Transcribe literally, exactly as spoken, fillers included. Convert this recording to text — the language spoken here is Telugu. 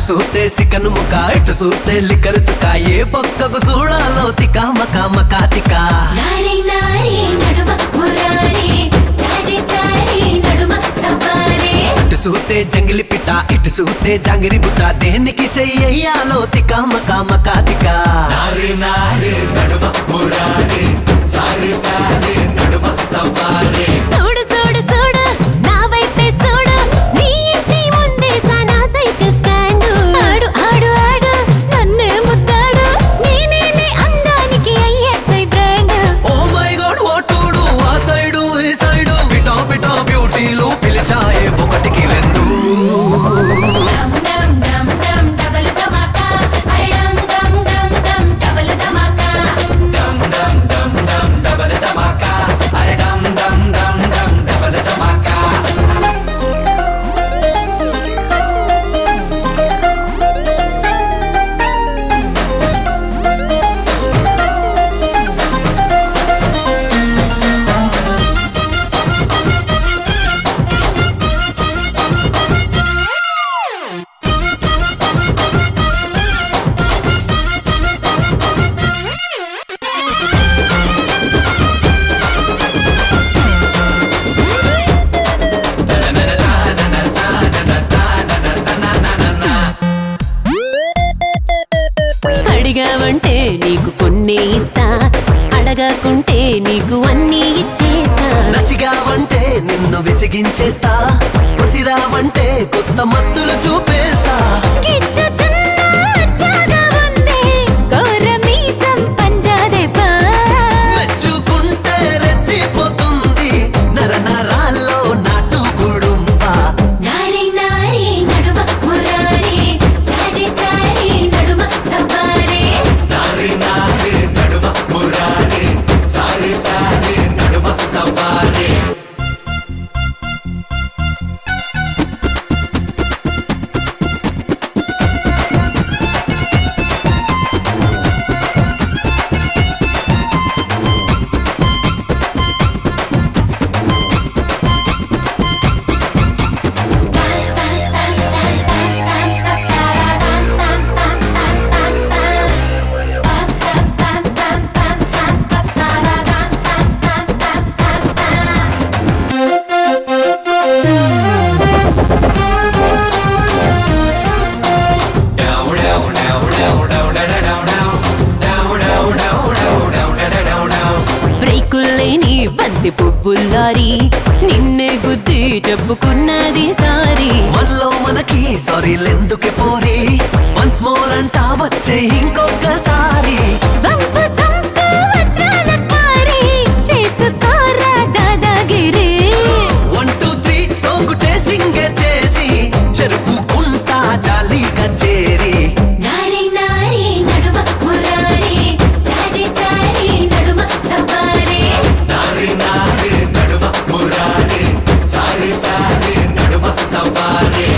సూతే సికను ముక ఇటు సూతే లిక్కరు సుక ఏ పక్కకు చూడాలో తిక మక మక తిక నారి నారి నడుమ మురారి సారి సారి నడుమ సవారి ఇటు సూతే జంగిలి పిట్ట ఇటు సూతే జాంగిరి బుట్ట దేనికి చెయ్యాలో తిక మక మక తిక నారి నారి నడుమ మురారి సారి సారి నడుమ సవారి చూడు చూడు చూడు నా వైపే చూడు నీ ఇంటి ముందే సానా సైకిల్ స్టాండ్ ఆడు ఆడు ఆడు నన్నే ముద్దాడు నేనేలే అందానికి ISI brand oh my god ఓటుడు ఆ సైడు ఈ సైడు పిటా పిటా బ్యూటీలు పిలిచాయే ఒకటికి రెండు డమ్ డమ్ డమ్ డమ్ డబల్ ధమాకా అరే డమ్ డమ్ డమ్ డమ్ డబల్ ధమాకా డమ్ డమ్ డమ్ డమ్ డబల్ ధమాకా అరే డమ్ డమ్ డమ్ డమ్ డబల్ ధమాకా అడిగావంటే నీకు కొన్ని ఇస్తా అడగకుంటే నీకు అన్నీ ఇచ్చేస్తా నసిగావంటే నిన్ను విసిగించేస్తా ఉసిరావంటే కొత్త మత్తులు చూపేస్తా గిచ్చుతున్నా అచ్చాగా ఉంది కోర మీసం పంజాదేపా మెచ్చుకుంటే రెచ్చిపోతుంది నర నరాల్లో నాటు గుడుంపా నారి నారి నడుమ మురారి సారి సారి నడుమ సవారి నారి నారి నడుమ మురారి సారి సారి నడుమ సవారి బ్రేకుల్లేని బంతి పువ్వుల్లారి నిన్నే గుద్ది చెప్పుకున్నది సారి మనలో మనకి సారీలెందుకే పోరి వన్స్ మోర్ అంటా వచ్చే ఇంకొకసారి వంపు సంపు వజ్రాల కారి చేసుకోరా దాదాగిరి వన్ టూ త్రీ సోకు టేస్టింగ్ చేసి చెరుపుకుంటా జాలీగా చేరి నారి నారి నడుమ మురారి సారి సారి నడుమ సవారి నారి నారి నడుమ మురారి సారి సారి నడుమ సవారి